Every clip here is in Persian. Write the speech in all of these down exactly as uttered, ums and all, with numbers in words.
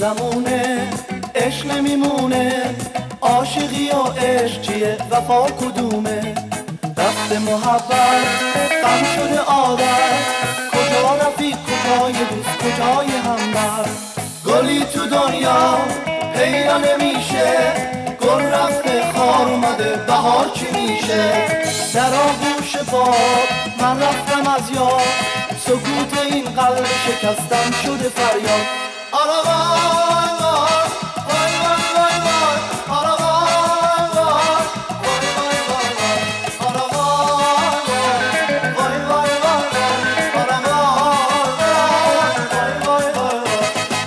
زمونه عشق نمیمونه، عاشقی و عشق چیه وفا کدومه؟ رفت محبت غم شده عادت، کجا رفیق کجای دوست کجای همدرد؟ گلی تو دنیا پیدا نمیشه، گل رفته خار اومده بهار چی میشه؟ در آغوش باد من رفتم از یاد، سکوت این قلب شکستم شده فریاد. آره وای وای وای وای وای آره وای وای وای وای وای آره وای وای وای وای آره وای وای وای وای.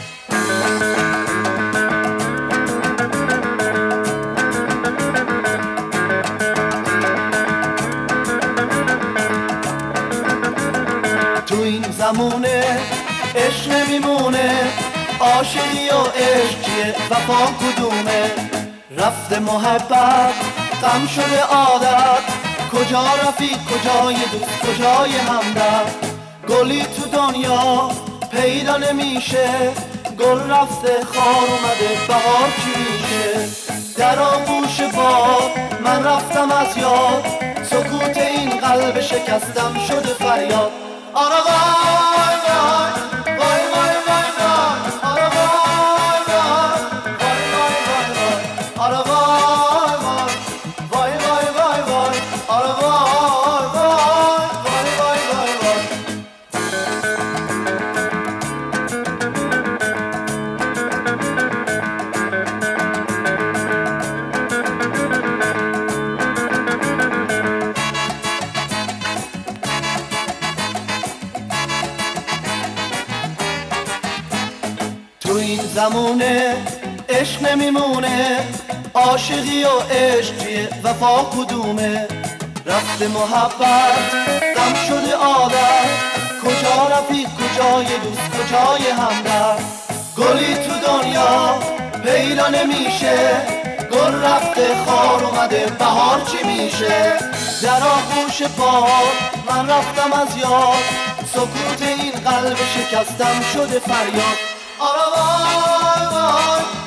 تو این زمونه عشق نمیمونه، عاشقی و عشق چیه وفا کدومه؟ رفت محبت غم شده عادت، کجا رفیق کجای دوست کجای همدرد؟ گلی تو دنیا پیدا نمیشه، گل رفته خار اومده بهار چی میشه؟ در آغوش باد من رفتم از یاد، سکوت این قلب شکستم شده فریاد. آره وای وای وای وای وای وای آره وای وای وای وای وای آره وای وای وای وای وای آره وای وای وای وای وای. تو این زمونه عشق نمیمونه، عاشقی و عشق چیه وفا کدومه؟ رفت محبت غم شده عادت، کجا رفیق کجای دوست کجای همدرد؟ گلی تو دنیا پیدا نمیشه، گل رفته خار اومده بهار چی میشه؟ در آغوش باد من رفتم از یاد، سکوت این قلب شکستم شده فریاد. آره وای وای